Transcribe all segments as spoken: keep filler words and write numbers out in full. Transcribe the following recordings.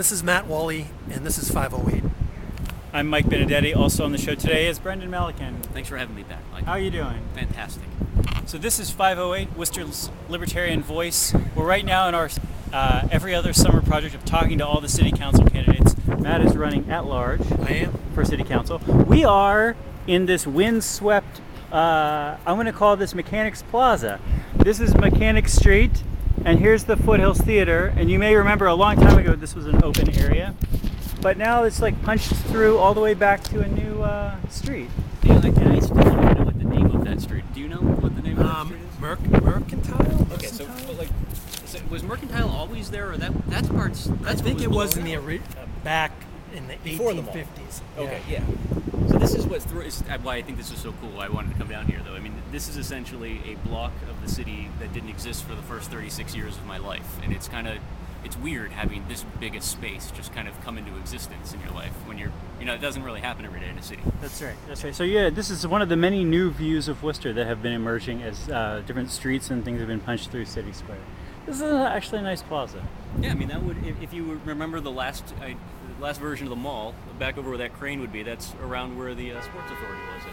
This is Matt Wally, and this is five oh eight. I'm Mike Benedetti. Also on the show today is Brendan Melican. Thanks for having me back, Mike. How are you doing? Fantastic. So this is five oh eight, Worcester's Libertarian Voice. We're right now in our uh, every other summer project of talking to all the city council candidates. Matt is running at large. I am. For city council. We are in this windswept, uh, I'm going to call this Mechanics Plaza. This is Mechanics Street, and here's the Foothills Theater. And you may remember a long time ago this was an open area. But now it's like punched through all the way back to a new uh, street. Yeah, I, I still don't even know what the name of that street. Do you know what the name of Um, that street is? Merc- Mercantile? Okay, so Mercantile? but like, so was Mercantile always there, or that that's parts? That's I think what it was in below the that? ori- uh, back in the Before the mall. eighteen fifties. Okay, yeah. So this is what's through, is why I think this is so cool. Why I wanted to come down here, though. I mean, this is essentially a block of the city that didn't exist for the first thirty-six years of my life, and it's kind of it's weird having this big a space just kind of come into existence in your life when you're, you know, it doesn't really happen every day in a city. That's right. That's right. So yeah, this is one of the many new views of Worcester that have been emerging as uh, different streets and things have been punched through City Square. This is actually a nice plaza. Yeah, I mean that would if, if you remember the last I, the last version of the mall back over where that crane would be. That's around where the uh, Sports Authority was. I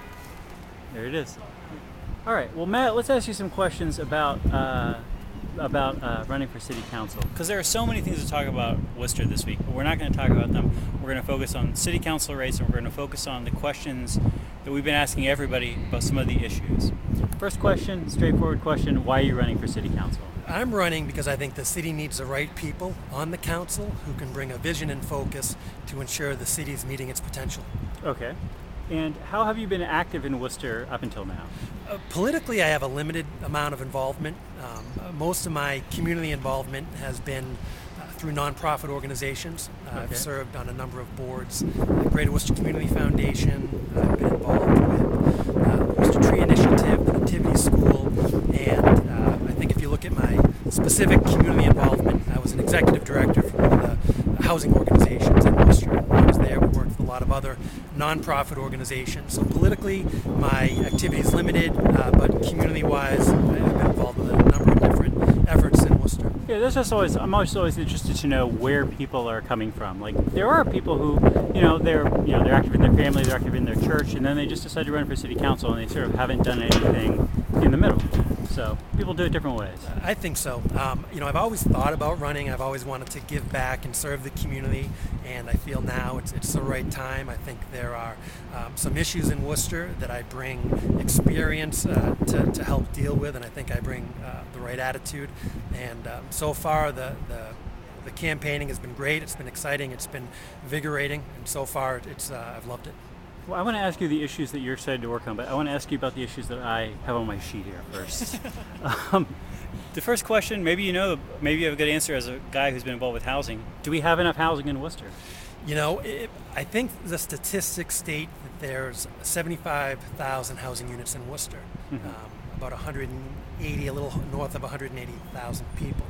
think. There it is. All right. Well, Matt, let's ask you some questions about uh, about uh, running for city council, because there are so many things to talk about Worcester this week, but we're not going to talk about them. We're going to focus on city council race, and we're going to focus on the questions that we've been asking everybody about some of the issues. First question, straightforward question: why are you running for city council? I'm running because I think the city needs the right people on the council who can bring a vision and focus to ensure the city is meeting its potential. Okay. And how have you been active in Worcester up until now? Uh, politically, I have a limited amount of involvement. Um, uh, most of my community involvement has been uh, through nonprofit organizations. Uh, Okay. I've served on a number of boards. The Greater Worcester Community Foundation. I've been involved with uh, the Worcester Tree Initiative, the Nativity School, and uh, I think if you look at my specific community involvement, I was an executive director for one of the housing organizations in Worcester. When I was there, we worked with a lot of other nonprofit organizations. So politically, my activity is limited, uh, but community-wise, I've been involved with a number of different efforts in Worcester. Yeah, that's just always. I'm always always interested to know where people are coming from. Like, there are people who, you know, they're you know they're active in their family, they're active in their church, and then they just decide to run for city council, and they sort of haven't done anything in the middle. So people do it different ways. I think so. Um, you know, I've always thought about running. I've always wanted to give back and serve the community, and I feel now it's it's the right time. I think there are um, some issues in Worcester that I bring experience uh, to, to help deal with, and I think I bring uh, the right attitude. And um, so far, the, the the campaigning has been great. It's been exciting. It's been invigorating, and so far, it's uh, I've loved it. Well, I want to ask you the issues that you're excited to work on, but I want to ask you about the issues that I have on my sheet here first. um, the first question, maybe you know, maybe you have a good answer as a guy who's been involved with housing. Do we have enough housing in Worcester? You know, it, I think the statistics state that there's seventy-five thousand housing units in Worcester, Mm-hmm. um, about one hundred eighty, a little north of one hundred eighty thousand people.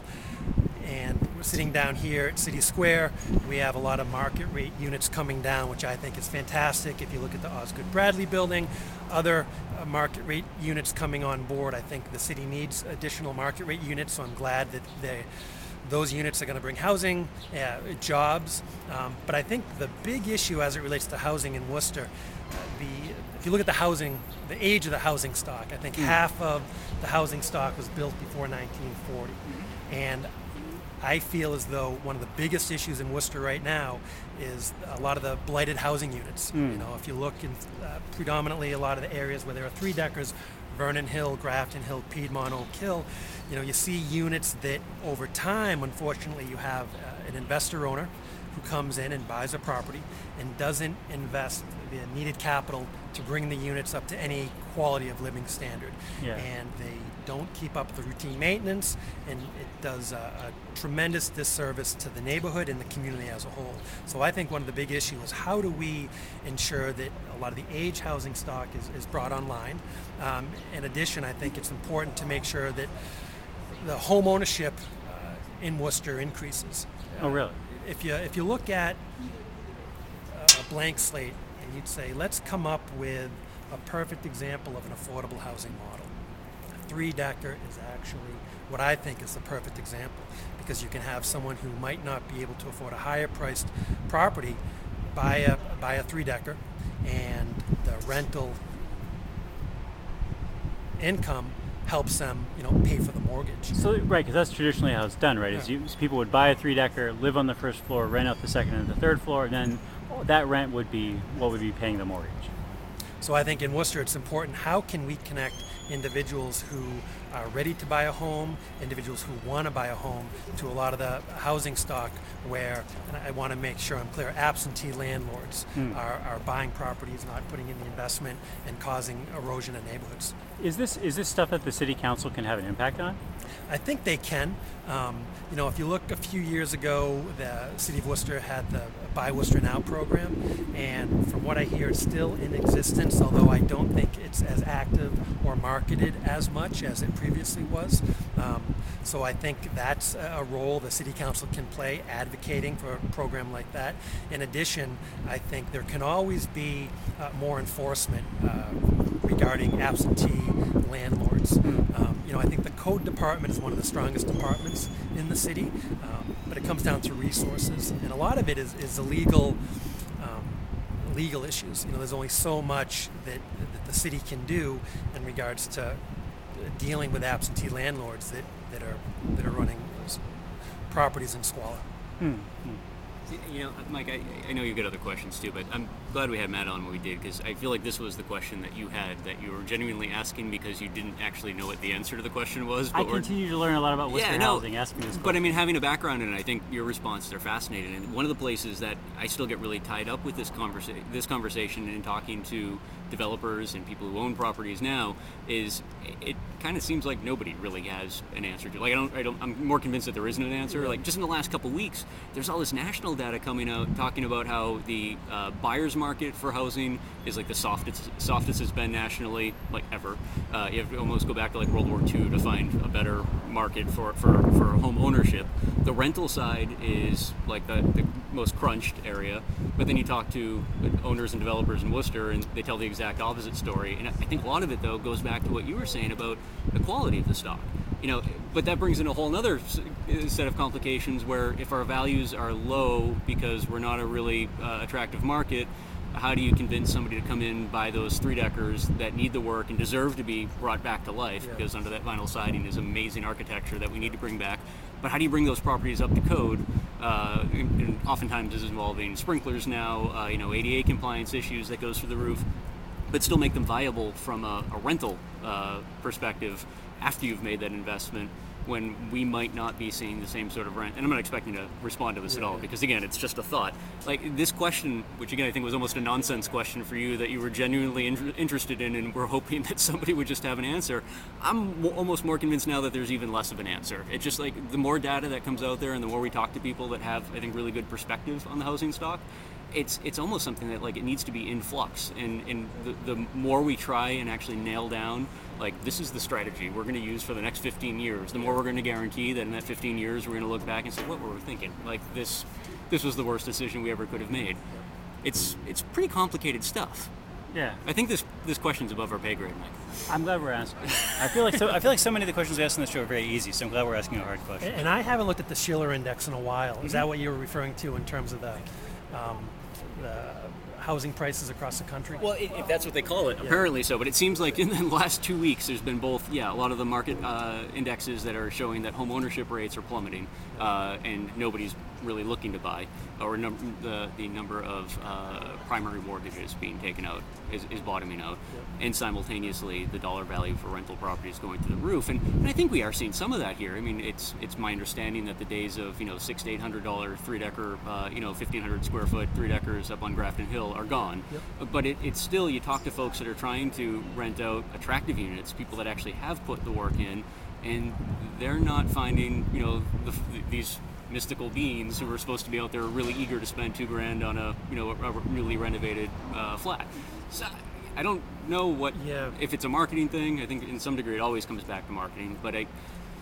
And we're sitting down here at City Square. We have a lot of market rate units coming down, which I think is fantastic. If you look at the Osgood Bradley building, other uh, market rate units coming on board, I think the city needs additional market rate units, so I'm glad that they those units are going to bring housing, uh, jobs. Um, but I think the big issue as it relates to housing in Worcester, uh, the if you look at the housing, the age of the housing stock, I think mm. half of the housing stock was built before nineteen forty. Mm-hmm. And I feel as though one of the biggest issues in Worcester right now is a lot of the blighted housing units. Mm. You know, if you look in uh, predominantly a lot of the areas where there are three deckers, Vernon Hill, Grafton Hill, Piedmont, Oak Hill, you know, you see units that over time, unfortunately, you have uh, an investor owner who comes in and buys a property and doesn't invest the needed capital to bring the units up to any quality of living standard. Yeah. And they don't keep up the routine maintenance, and it does a, a tremendous disservice to the neighborhood and the community as a whole. So I think one of the big issues is how do we ensure that a lot of the age housing stock is, is brought online. Um, in addition, I think it's important to make sure that the home ownership uh, in Worcester increases. Oh, really? If you if you look at a blank slate and you'd say, let's come up with a perfect example of an affordable housing model. A three-decker is actually what I think is the perfect example, because you can have someone who might not be able to afford a higher priced property buy a buy a three decker, and the rental income helps them, you know, pay for the mortgage. So right, because that's traditionally how it's done, right? Is Yeah. you, people would buy a three decker, live on the first floor, rent out the second and the third floor, and then that rent would be what would be paying the mortgage. So I think in Worcester it's important, how can we connect individuals who are ready to buy a home, individuals who want to buy a home, to a lot of the housing stock where, and I want to make sure I'm clear, absentee landlords Hmm. are, are buying properties, not putting in the investment, and causing erosion in neighborhoods. Is this is this stuff that the city council can have an impact on? I think they can. Um, you know, if you look a few years ago, the City of Worcester had the Buy Worcester Now program, and from what I hear, it's still in existence, although I don't think it's as active or marketed as much as it previously was. Um, so I think that's a role the City Council can play, advocating for a program like that. In addition, I think there can always be uh, more enforcement uh, regarding absentee landlords. Um, you know, I think the code department is one of the strongest departments in the city, um, but it comes down to resources, and a lot of it is, is illegal um, legal issues. You know, there's only so much that, that the city can do in regards to dealing with absentee landlords that, that are that are running properties in squalor. Hmm. You know, Mike, I, I know you've got other questions too, but I'm glad we had Matt on when we did, because I feel like this was the question that you had, that you were genuinely asking because you didn't actually know what the answer to the question was. I But we're- continue to learn a lot about Worcester Yeah, no, housing. Asking this question. But I mean, having a background in it, I think your responses are fascinating. And one of the places that I still get really tied up with this conversa- this conversation and talking to developers and people who own properties now is it, it kind of seems like nobody really has an answer to. Like, I don't, I don't, I'm more convinced that there isn't an answer. Like, just in the last couple of weeks, there's all this national data coming out talking about how the uh, buyer's market for housing is like the softest, softest it's been nationally, like ever. Uh, you have to almost go back to like World War Two to find a better market for, for, for home ownership. The rental side is like the, the most crunched area, but then you talk to owners and developers in Worcester and they tell the exact opposite story. And I think a lot of it though goes back to what you were saying about the quality of the stock. You know, but that brings in a whole other set of complications where if our values are low because we're not a really uh, attractive market, how do you convince somebody to come in, buy those three deckers that need the work and deserve to be brought back to life? Yeah. Because under that vinyl siding is amazing architecture that we need to bring back. But how do you bring those properties up to code? Uh, and, and oftentimes this is involving sprinklers now, uh, you know, A D A compliance issues that goes through the roof, but still make them viable from a, a rental uh, perspective after you've made that investment, when we might not be seeing the same sort of rent. And I'm not expecting to respond to this Yeah, at all, yeah. because again, it's just a thought. Like this question, which again I think was almost a nonsense question for you that you were genuinely in- interested in and were hoping that somebody would just have an answer. I'm w- almost more convinced now that there's even less of an answer. It's just like the more data that comes out there and the more we talk to people that have, I think, really good perspective on the housing stock, it's it's almost something that like it needs to be in flux, and, and the, the more we try and actually nail down like this is the strategy we're going to use for the next fifteen years, the more we're going to guarantee that in that fifteen years we're going to look back and say, what were we thinking? Like this this was the worst decision we ever could have made. It's it's pretty complicated stuff. yeah, I think this this question's above our pay grade, Mike. I'm glad we're asking. I feel like so. I feel like so many of the questions we ask on the show are very easy. So I'm glad we're asking a hard question. And I haven't looked at the Schiller Index in a while. Is that what you were referring to in terms of the, um, the housing prices across the country? Well, if if that's what they call it, apparently so. But it seems like in the last two weeks, there's been both, yeah, a lot of the market uh, indexes that are showing that home ownership rates are plummeting, uh, and nobody's really looking to buy, or num- the the number of uh, primary mortgages being taken out is, is bottoming out, and simultaneously the dollar value for rental properties going through the roof. And, and I think we are seeing some of that here. I mean, it's it's my understanding that the days of you know six to eight hundred dollar three decker, uh, you know fifteen hundred square foot three deckers up on Grafton Hill are gone. Yep. But it, it's still, you talk to folks that are trying to rent out attractive units, people that actually have put the work in, and they're not finding you know the, these mystical beings who are supposed to be out there really eager to spend two grand on a you know a, a newly renovated uh, flat. So I don't know what Yeah. if it's a marketing thing. I think in some degree it always comes back to marketing, but I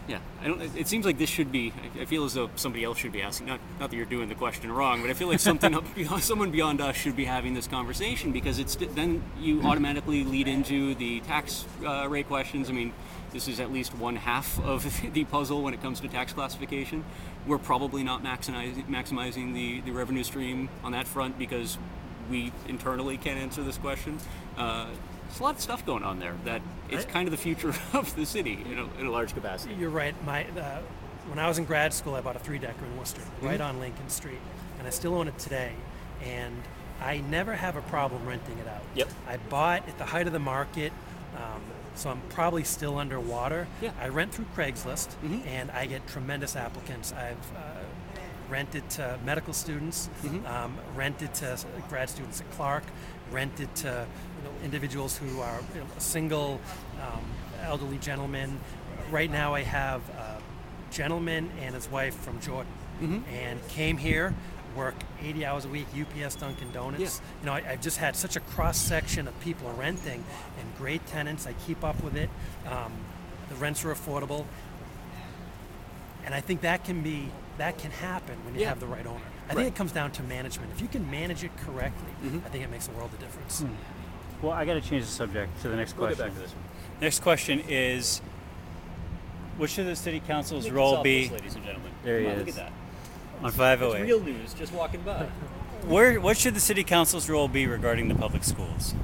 Yeah, I don't. It seems like this should be. I I feel as though somebody else should be asking. Not, not that you're doing the question wrong, but I feel like something up beyond, someone beyond us should be having this conversation, because it's then you automatically lead into the tax uh, rate questions. I mean, this is at least one half of the puzzle when it comes to tax classification. We're probably not maximizing maximizing the, the revenue stream on that front because we internally can't answer this question. Uh, There's a lot of stuff going on there that it's kind of the future of the city in a, in a large capacity. You're right. My uh, when I was in grad school, I bought a three-decker in Worcester, Mm-hmm. right on Lincoln Street, and I still own it today. And I never have a problem renting it out. Yep. I bought at the height of the market, um, so I'm probably still underwater. Yeah. I rent through Craigslist, Mhm. and I get tremendous applicants. I've uh, rented to medical students, Mhm. um, rented to grad students at Clark, rented to you know, individuals who are you know, single, um, elderly gentlemen. Right now, I have a gentleman and his wife from Jordan, Mhm. and came here, work eighty hours a week, U P S, Dunkin' Donuts. Yeah. You know, I, I've just had such a cross section of people renting, and great tenants. I keep up with it. Um, the rents are affordable, and I think that can be that can happen when you Yeah. have the right owner. I Right. think it comes down to management. If you can manage it correctly, Mhm. I think it makes a world of difference. Hmm. Well, I got to change the subject to the next We'll get question. back to this one. Next question is, what should the city council's Nick role Gonzalez, be ladies and gentlemen? There he Come on, is. Look at that. on five oh It's eight? real news, just walking by. Where, what should the city council's role be regarding the public schools?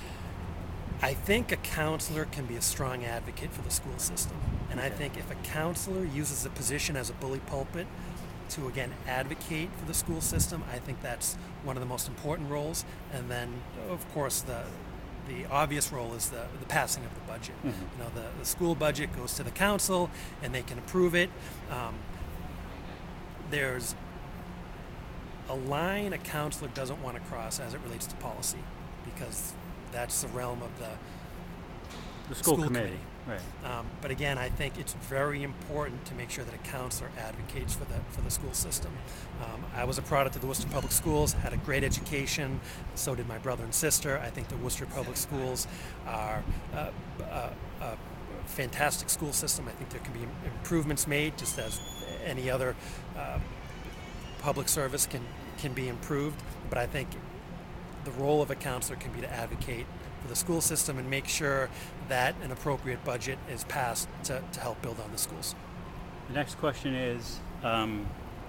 I think a counselor can be a strong advocate for the school system. And I Okay. think if a counselor uses a position as a bully pulpit to, again, advocate for the school system, I think that's one of the most important roles. And then, of course, the the obvious role is the, the passing of the budget. Mhm. You know, the, the school budget goes to the council, and they can approve it. Um, there's a line a counselor doesn't want to cross as it relates to policy, because that's the realm of the The school, School committee. committee. Right. Um, but again, I think it's very important to make sure that a counselor advocates for the for the school system. Um, I was a product of the Worcester Public Schools, had a great education. So did my brother and sister. I think the Worcester Public Schools are uh, a, a fantastic school system. I think there can be improvements made, just as any other uh, public service can can be improved. But I think the role of a counselor can be to advocate for the school system and make sure that an appropriate budget is passed to, to help build on the schools. The next question is, um,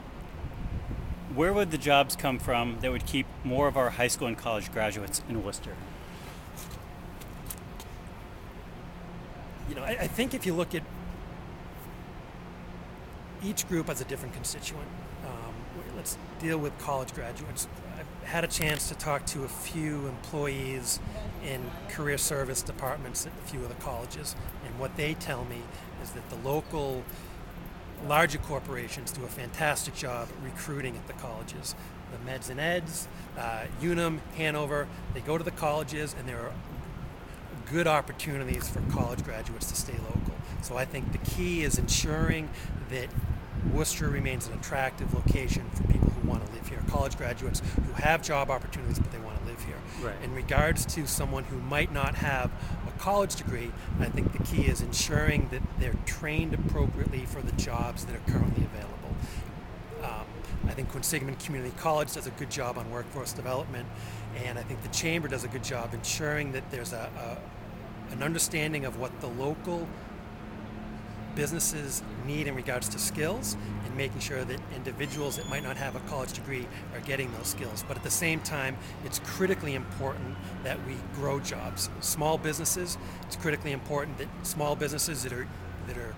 where would the jobs come from that would keep more of our high school and college graduates in Worcester? You know, I, I think if you look at each group as a different constituent, um, let's deal with college graduates. I've had a chance to talk to a few employees in career service departments at a few of the colleges, and what they tell me is that the local larger corporations do a fantastic job recruiting at the colleges. The Meds and Eds, uh, Unum, Hanover, they go to the colleges, and there are good opportunities for college graduates to stay local. So I think the key is ensuring that Worcester remains an attractive location for people who want to live here. College graduates who have job opportunities, but they want to live here. Right. In regards to someone who might not have a college degree, I think the key is ensuring that they're trained appropriately for the jobs that are currently available. Um, I think Quinsigamond Community College does a good job on workforce development, and I think the Chamber does a good job ensuring that there's a, a an understanding of what the local businesses need in regards to skills, and making sure that individuals that might not have a college degree are getting those skills. But at the same time, it's critically important that we grow jobs. Small businesses, it's critically important that small businesses that are that are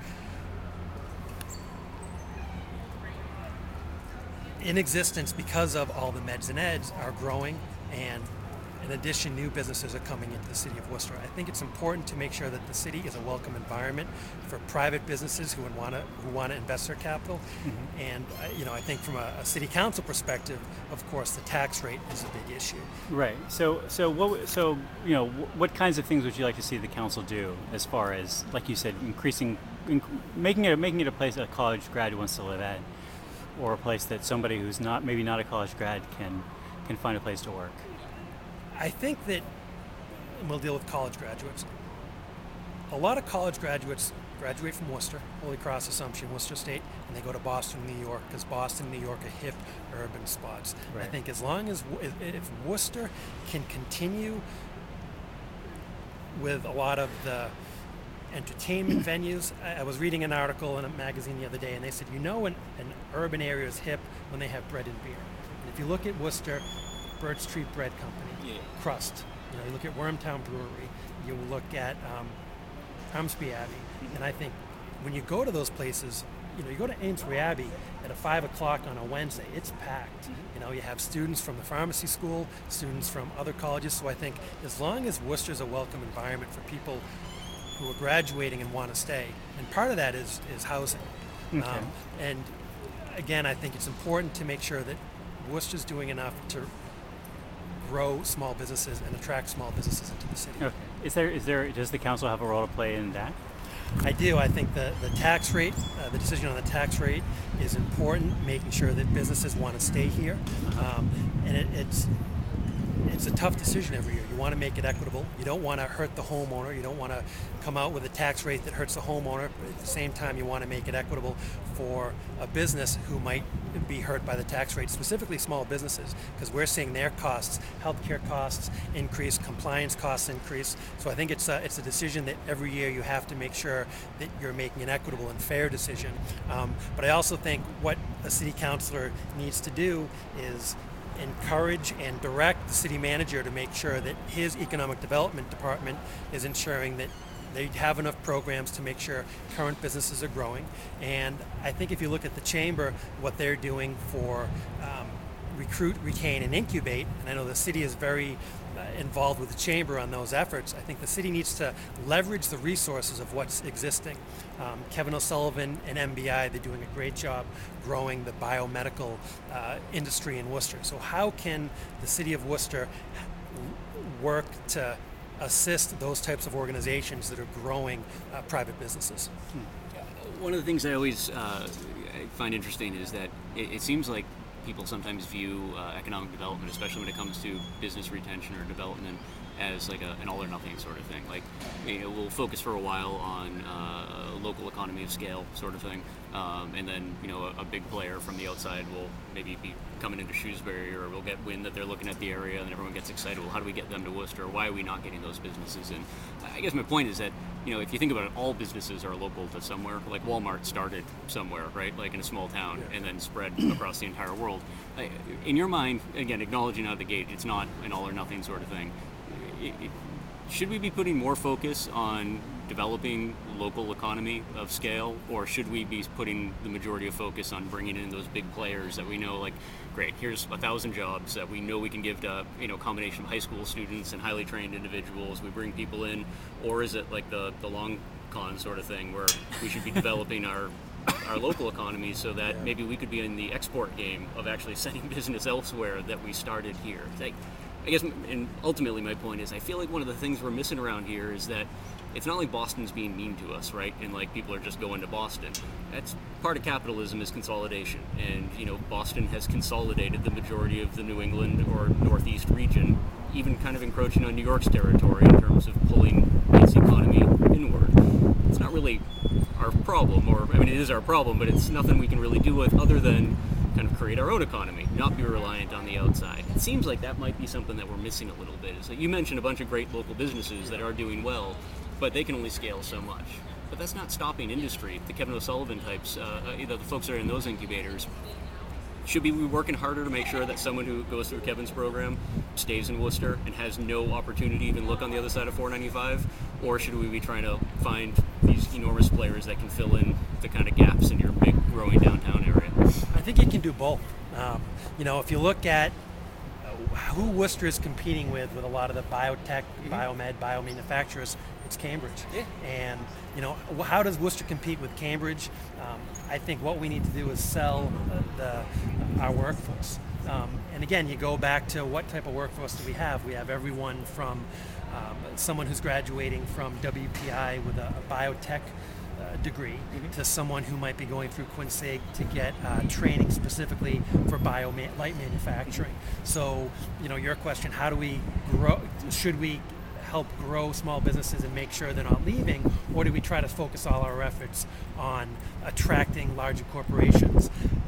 in existence because of all the Meds and Eds are growing, and in addition, new businesses are coming into the city of Worcester. I think it's important to make sure that the city is a welcome environment for private businesses who would want to who want to invest their capital. Mm-hmm. And uh, you know, I think from a, a city council perspective, of course, the tax rate is a big issue. Right. So, so what? So, you know, wh- what kinds of things would you like to see the council do, as far as, like you said, increasing, inc- making it making it a place that a college grad wants to live at, or a place that somebody who's not maybe not a college grad can can find a place to work? I think that, and we'll deal with college graduates. A lot of college graduates graduate from Worcester, Holy Cross, Assumption, Worcester State, and they go to Boston, New York, because Boston, New York are hip urban spots. Right. I think as long as, if, if Worcester can continue with a lot of the entertainment venues. I, I was reading an article in a magazine the other day, and they said, you know, an, an urban area is hip when they have bread and beer. And if you look at Worcester, Bird Street Bread Company, Yeah. Crust, you know, you look at Wormtown Brewery, you look at um, Armsby Abbey, Mm-hmm. and I think when you go to those places, you know, you go to Amesbury Abbey at a five o'clock on a Wednesday, it's packed. Mm-hmm. You know, you have students from the pharmacy school, students from other colleges. So I think as long as Worcester's a welcome environment for people who are graduating and want to stay, and part of that is is housing. Okay. Um, and again, I think it's important to make sure that Worcester's doing enough to grow small businesses and attract small businesses into the city. Okay. Is there is there does the council have a role to play in that? I do. I think the, the tax rate, uh, the decision on the tax rate is important, making sure that businesses want to stay here. Um, and it, it's it's a tough decision every year. You want to make it equitable. You don't want to hurt the homeowner. You don't want to come out with a tax rate that hurts the homeowner. But at the same time, you want to make it equitable for a business who might be hurt by the tax rate, specifically small businesses, because we're seeing their costs, healthcare costs increase, compliance costs increase. So I think it's a, it's a decision that every year you have to make sure that you're making an equitable and fair decision. Um, but I also think what a city councilor needs to do is encourage and direct the city manager to make sure that his economic development department is ensuring that they have enough programs to make sure current businesses are growing. And I think if you look at the chamber, what they're doing for um, recruit, retain, and incubate, and I know the city is very uh, involved with the chamber on those efforts, I think the city needs to leverage the resources of what's existing. Um, Kevin O'Sullivan and M B I, they're doing a great job growing the biomedical uh, industry in Worcester. So how can the city of Worcester work to assist those types of organizations that are growing uh, private businesses? One of the things I always uh, I find interesting is that it, it seems like people sometimes view uh, economic development, especially when it comes to business retention or development, as like a, an all or nothing sort of thing. Like, you know, we'll focus for a while on uh, local economy of scale sort of thing, um, and then, you know, a, a big player from the outside will maybe be coming into Shrewsbury, or we'll get wind that they're looking at the area and everyone gets excited. Well, how do we get them to Worcester? Why are we not getting those businesses in? I guess my point is that, you know, if you think about it, all businesses are local to somewhere. Like Walmart started somewhere, right? Like in a small town, Yeah. and then spread across the entire world. I, in your mind, again, acknowledging out of the gate, it's not an all or nothing sort of thing. It, it, should we be putting more focus on developing local economy of scale, or should we be putting the majority of focus on bringing in those big players that we know, like, great, here's a thousand jobs that we know we can give to, you know, a combination of high school students and highly trained individuals. We bring people in, or is it like the, the long con sort of thing where we should be developing our our local economy so that Yeah. maybe we could be in the export game of actually sending business elsewhere that we started here. Like, I guess, and ultimately my point is, I feel like one of the things we're missing around here is that it's not like Boston's being mean to us, right? And like people are just going to Boston. That's part of capitalism, is consolidation. And, you know, Boston has consolidated the majority of the New England or Northeast region, even kind of encroaching on New York's territory in terms of pulling its economy inward. It's not really our problem, or, I mean, it is our problem, but it's nothing we can really do with other than kind of create our own economy, not be reliant on the outside. It seems like that might be something that we're missing a little bit. Is that you mentioned a bunch of great local businesses that are doing well, but they can only scale so much. But that's not stopping industry. The Kevin O'Sullivan types, uh, you know, the folks that are in those incubators, should we be working harder to make sure that someone who goes through Kevin's program stays in Worcester and has no opportunity to even look on the other side of four ninety-five? Or should we be trying to find these enormous players that can fill in the kind of gaps in your big growing downtown area? I think it can do both. Um, you know, if you look at uh, who Worcester is competing with, with a lot of the biotech, Mm-hmm. biomed, biomanufacturers, it's Cambridge. Yeah. And, you know, wh- how does Worcester compete with Cambridge? Um, I think what we need to do is sell uh, the, our workforce. Um, and again, you go back to what type of workforce do we have? We have everyone from um, someone who's graduating from W P I with a, a biotech uh, degree Mm-hmm. to someone who might be going through Quinsig to get uh, training specifically for bio light manufacturing. So, you know, your question: how do we grow? Should we help grow small businesses and make sure they're not leaving, or do we try to focus all our efforts on attracting larger corporations?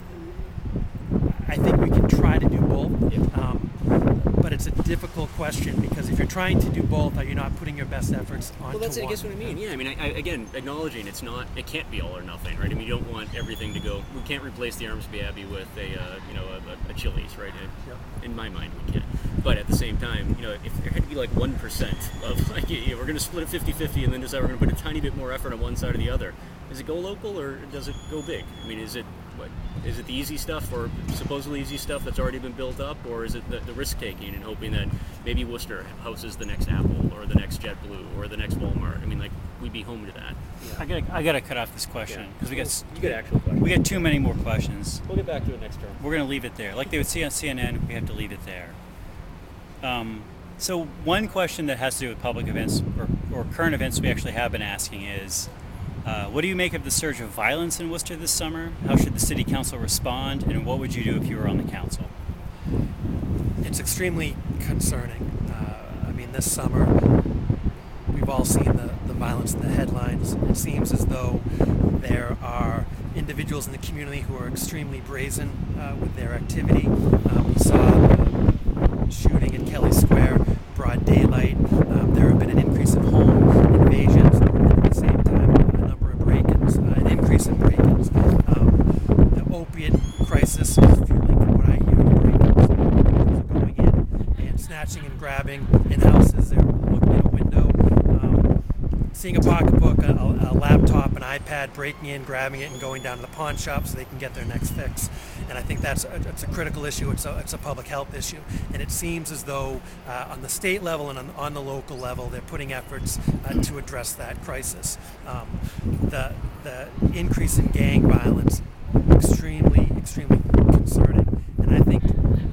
I think we can try to do both, Yeah. um, but it's a difficult question because if you're trying to do both, are you not putting your best efforts onto Well, that's I one? guess what I mean. Yeah, I mean, I, I, again, acknowledging it's not, it can't be all or nothing, right? I mean, you don't want everything to go. We can't replace the Armsby Abbey with a, uh, you know, a, a Chili's, right? Yep. In my mind, we can't. But at the same time, you know, if there had to be like one percent of like, you know, we're going to split it fifty-fifty and then decide we're going to put a tiny bit more effort on one side or the other, does it go local or does it go big? I mean, is it what? Is it the easy stuff or supposedly easy stuff that's already been built up, or is it the, the risk taking and hoping that maybe Worcester houses the next Apple or the next JetBlue or the next Walmart? I mean, like, we'd be home to that. I gotta, I gotta cut off this question because we got you get actual questions. we got too many more questions. We'll get back to it next term. We're gonna leave it there. Like they would see on C N N, we have to leave it there. Um, so one question that has to do with public events or, or current events we actually have been asking is, uh, what do you make of the surge of violence in Worcester this summer? How should the city council respond? And what would you do if you were on the council? It's extremely concerning. Uh, I mean, this summer, we've all seen the, the violence in the headlines. It seems as though there are individuals in the community who are extremely brazen uh, with their activity. Um, we saw the shooting in Kelly Square, broad daylight. Um, there have been an increase in home invasions, and at the same time, a number of break-ins, uh, an increase in break-ins. Um, the opiate crisis is fueling, from what I hear, the break-ins. Individuals are going in and snatching and grabbing in houses. They're looking in a window, um, seeing a pocketbook, a, a laptop, an iPad, breaking in, grabbing it, and going down to the pawn shop so they can get their next fix. And I think that's a, it's a critical issue. It's a, it's a public health issue. And it seems as though uh, on the state level and on, on the local level, they're putting efforts uh, to address that crisis. Um, the, the increase in gang violence, extremely, extremely concerning. And I think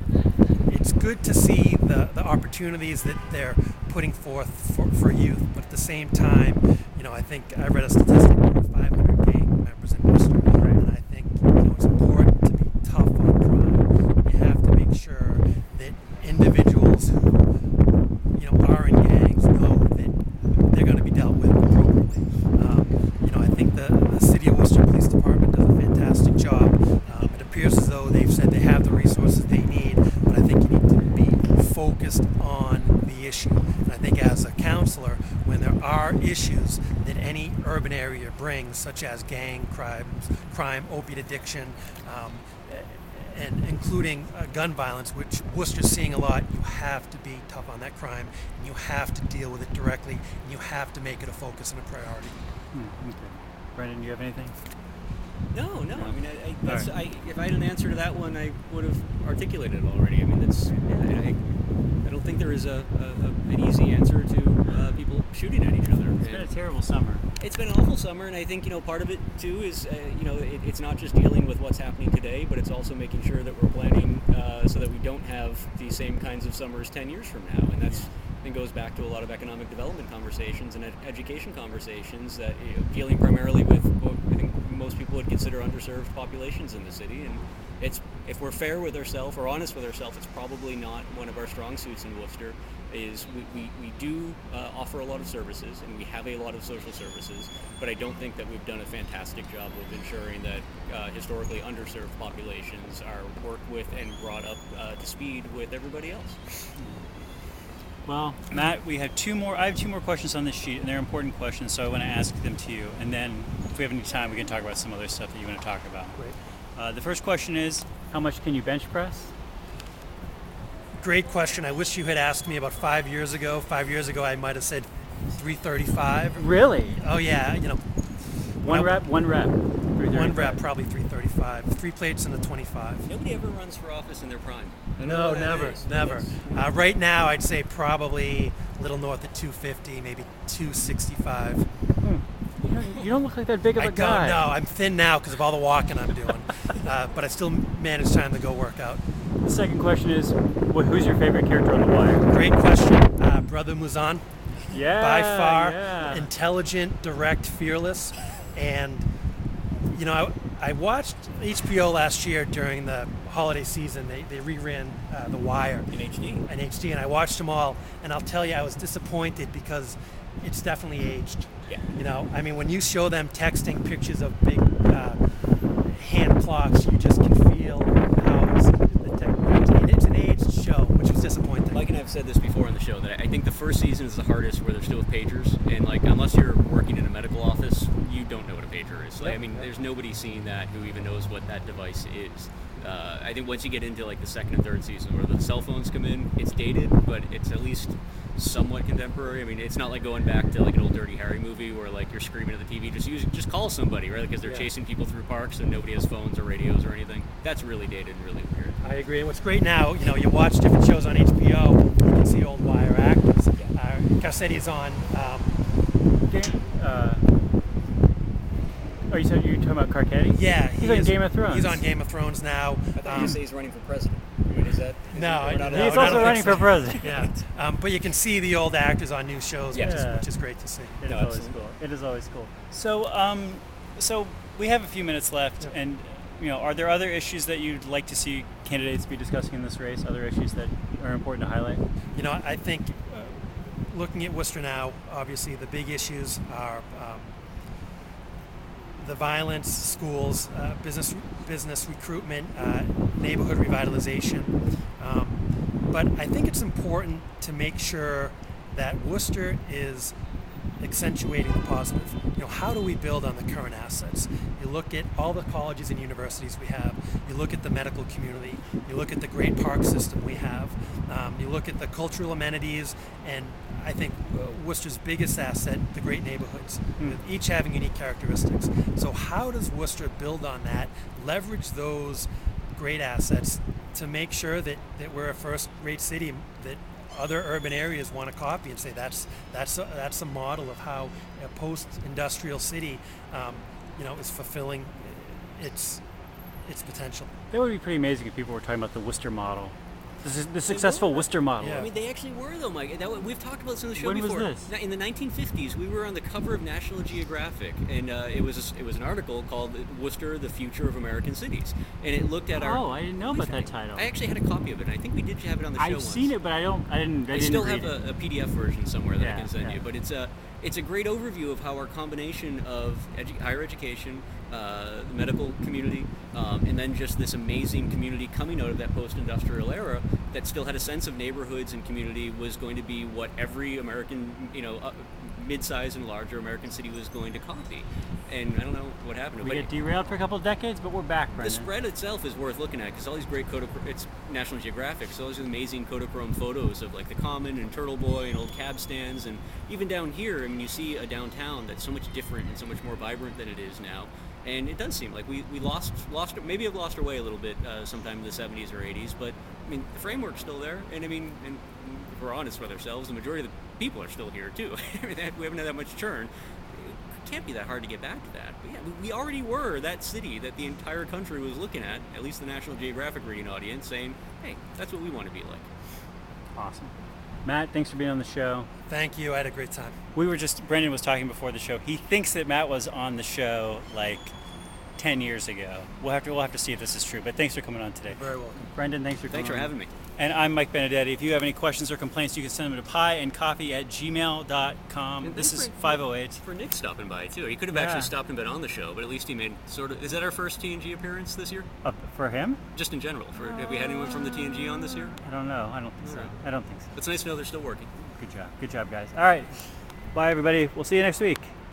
it's good to see the, the opportunities that they're putting forth for, for youth. But at the same time, you know, I think I read a statistic over five hundred gang members in Worcester. And I think, you know, it's important to be tough on crime. You have to make sure that individuals who, you know, are in gangs know that they're going to be dealt with appropriately. Um, you know, I think the, the City of Worcester Police Department does a fantastic job. Um, it appears as though they've said they have the resources they need, but I think you need to be focused on the issue. And I think as a counselor, when there are issues that any urban area brings, such as gang crimes, crime, opiate addiction, um, and including uh, gun violence, which Worcester's seeing a lot, you have to be tough on that crime, and you have to deal with it directly, and you have to make it a focus and a priority. Hmm, okay. Brendan, do you have anything? No, no. I mean, I, I, that's, All right. I, if I had an answer to that one, I would have articulated it already. I mean, that's. Yeah, I, I don't think there is a, a, a an easy answer to uh, people shooting at each other. It's been a terrible summer. It's been an awful summer, and I think, you know, part of it too is uh, you know it, it's not just dealing with what's happening today, but it's also making sure that we're planning uh, so that we don't have the same kinds of summers ten years from now, and that's. I think goes back to a lot of economic development conversations and ed- education conversations that you know, dealing primarily with what I think most people would consider underserved populations in the city. And it's if we're fair with ourselves or honest with ourselves, it's probably not one of our strong suits in Worcester. Is we, we, we do uh, offer a lot of services and we have a lot of social services, but I don't think that we've done a fantastic job of ensuring that uh, historically underserved populations are worked with and brought up uh, to speed with everybody else. Well, Matt, we have two more. I have two more questions on this sheet, and they're important questions, so I want to ask them to you. And then, if we have any time, we can talk about some other stuff that you want to talk about. Great. Uh, the first question is, how much can you bench press? Great question. I wish you had asked me about five years ago. Five years ago, I might have said three thirty-five. Really? Oh yeah, you know, One I- rep, one rep. one rep, probably three thirty-five. Three plates and a twenty-five. Nobody ever runs for office in their prime. I don't know No, what that never, is. never. It's- Uh, right now, I'd say probably a little north of two fifty, maybe two sixty-five. Hmm. You, don't, you don't look like that big of a I don't guy. know. I'm thin now because of all the walking I'm doing, uh, but I still manage time to go work out. The second question is, wh- who's your favorite character on The Wire? Great question, uh, Brother Muzan. Yeah, By far, yeah. intelligent, direct, fearless, and you know, I, I watched H B O last year during the holiday season, they, they reran uh, The Wire In H D. in H D, and I watched them all, and I'll tell you, I was disappointed because it's definitely aged. Yeah. You know, I mean, when you show them texting pictures of big uh, hand clocks, you just can feel how it's, the tech, it's an aged show, which was disappointing. Mike and I have said this before on the show that I think the first season is the hardest, where they're still with pagers, and like unless you're working in a medical office, you don't know what a pager is. Like, I mean, there's nobody seeing that who even knows what that device is. Uh, I think once you get into like the second and third season, where the cell phones come in, it's dated, but it's at least somewhat contemporary. I mean, it's not like going back to like an old Dirty Harry movie where like you're screaming at the T V. Just use, just call somebody, right? Because they're Yeah. chasing people through parks and nobody has phones or radios or anything. That's really dated and really weird. I agree. And what's great now, you know, you watch different shows on H B O, you can see old Wire actors. Uh, Cassetti's on. Um, Game, uh, oh, you said you're talking about Carcetti? yeah, He's he on is- Game of Thrones. He's on Game of Thrones now. I thought Um, you say he's running for president. I mean, is that? Is No, that, we're not no, He's I also don't running think for so. president. Yeah, um, but you can see the old actors on new shows, which, is, Yeah. which is great to see. It is No, always absolutely. cool. It is always cool. So, um, so we have a few minutes left, Yeah. and you know, are there other issues that you'd like to see candidates be discussing in this race? Other issues that are important to highlight? You know, I think uh, looking at Worcester now, obviously the big issues are um, the violence, schools, uh, business business recruitment, uh, neighborhood revitalization. Um, but I think it's important to make sure that Worcester is accentuating the positive. You know, how do we build on the current assets? You look at all the colleges and universities we have. You look at the medical community. You look at the great park system we have. Um, you look at the cultural amenities, and I think uh, Worcester's biggest asset, the great neighborhoods, with each having unique characteristics. So how does Worcester build on that, leverage those great assets to make sure that, that we're a first-rate city that other urban areas want to copy and say that's that's a, that's a model of how a post-industrial city, um, you know, is fulfilling its its potential. That would be pretty amazing if people were talking about the Worcester model, the, su- the successful were. Worcester model. Yeah. I mean, they actually were though, Mike. That, we've talked about this on the show When was before. this? Na- In the nineteen fifties, we were on the cover of National Geographic, and uh, it was a, it was an article called "Worcester: The Future of American Cities," and it looked at our. Oh, I didn't know about that title. I actually had a copy of it, and I think we did have it on the show I've once. seen it, but I don't. I didn't. I, I didn't still read have it. a, a P D F version somewhere that Yeah, I can send yeah. you, but it's a it's a great overview of how our combination of edu- higher education, uh, the medical community, um, and then just this amazing community coming out of that post-industrial era that still had a sense of neighborhoods and community was going to be what every American, you know, uh, mid-sized and larger American city was going to copy. And I don't know what happened. We but get derailed for a couple of decades, but we're back, the Brendan. spread itself is worth looking at because all these great Kodachrome, it's National Geographic, so all these amazing Kodachrome photos of like the Common and Turtle Boy and old cab stands, and even down here, I mean, you see a downtown that's so much different and so much more vibrant than it is now. And it does seem like we, we lost lost maybe have lost our way a little bit uh, sometime in the seventies or eighties, but I mean the framework's still there, and I mean, and if we're honest with ourselves, the majority of the people are still here too. We haven't had that much churn. It can't be that hard to get back to that. But yeah, we- we already were that city that the entire country was looking at, at least the National Geographic reading audience, saying, hey, that's what we want to be like. Awesome. Matt, thanks for being on the show. Thank you. I had a great time. We were just, Brendan was talking before the show. He thinks that Matt was on the show like ten years ago. We'll have to, we'll have to see if this is true, but thanks for coming on today. Very welcome. Brendan, thanks for coming Thanks for on. having me. And I'm Mike Benedetti. If you have any questions or complaints, you can send them to pie and coffee at gmail dot com. And This thanks is for- five oh eight. For Nick stopping by, too. He could have Yeah. actually stopped and been on the show, but at least he made sort of... Is that our first T N G appearance this year? Uh, for him? Just in general. For, have we had anyone from the T N G on this year? I don't know. I don't think so. Alright. I don't think so. It's nice to know they're still working. Good job. Good job, guys. All right. Bye, everybody. We'll see you next week.